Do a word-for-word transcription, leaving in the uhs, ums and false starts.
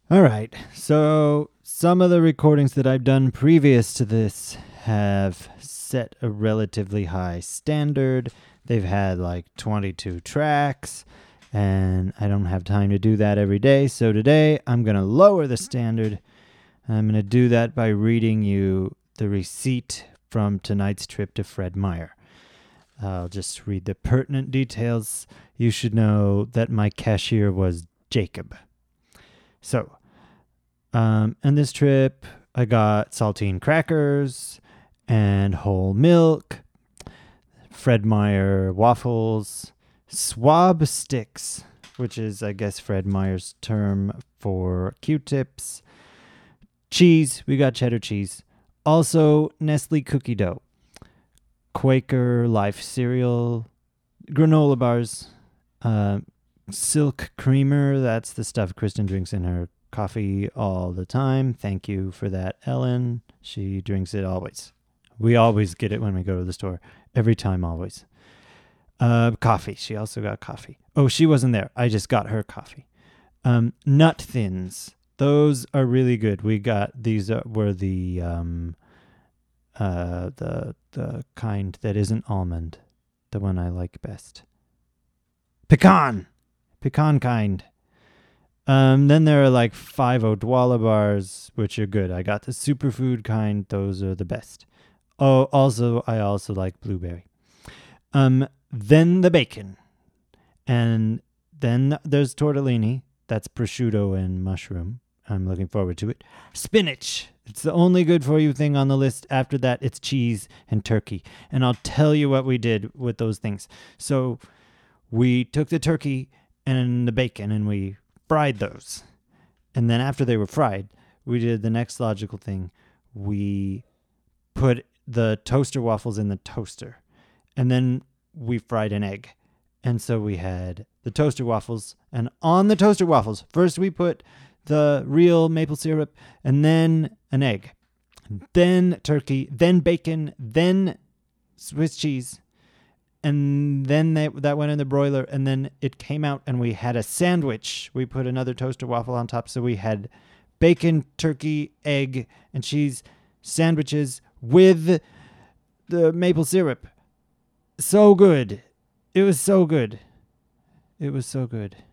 All right. So some of the recordings that I've done previous to this have set a relatively high standard. They've had like twenty-two tracks, and I don't have time to do that every day. So today I'm going to lower the standard. I'm going to do that by reading you the receipt from tonight's trip to Fred Meyer. I'll just read the pertinent details. You should know that my cashier was Jacob. So, um, on this trip, I got saltine crackers and whole milk, Fred Meyer waffles, swab sticks, which is, I guess, Fred Meyer's term for Q-tips, cheese. We got cheddar cheese. Also, Nestle cookie dough, Quaker Life cereal, granola bars, uh, Silk creamer. That's the stuff Kristen drinks in her coffee all the time. Thank you for that, Ellen. She drinks it always. We always get it when we go to the store. Every time, always. Uh, coffee. She also got coffee. Oh, she wasn't there. I just got her coffee. Um, nut thins. Those are really good. We got these uh, were the um, uh, the the kind that isn't almond. The one I like best. Pecan. Pecan kind. Um, then there are like five Odwalla bars, which are good. I got the superfood kind. Those are the best. Oh, also, I also like blueberry. Um, then the bacon. And then there's tortellini. That's prosciutto and mushroom. I'm looking forward to it. Spinach. It's the only good for you thing on the list. After that, it's cheese and turkey. And I'll tell you what we did with those things. So we took the turkey and the bacon and we fried those. And then after they were fried, we did the next logical thing. We put the toaster waffles in the toaster. And then we fried an egg. And so we had the toaster waffles. And on the toaster waffles, first we put the real maple syrup and then an egg. Then turkey, then bacon, then Swiss cheese. And then they, that went in the broiler, and then it came out, and we had a sandwich. We put another toaster waffle on top, so we had bacon, turkey, egg, and cheese sandwiches with the maple syrup. So good. It was so good. It was so good.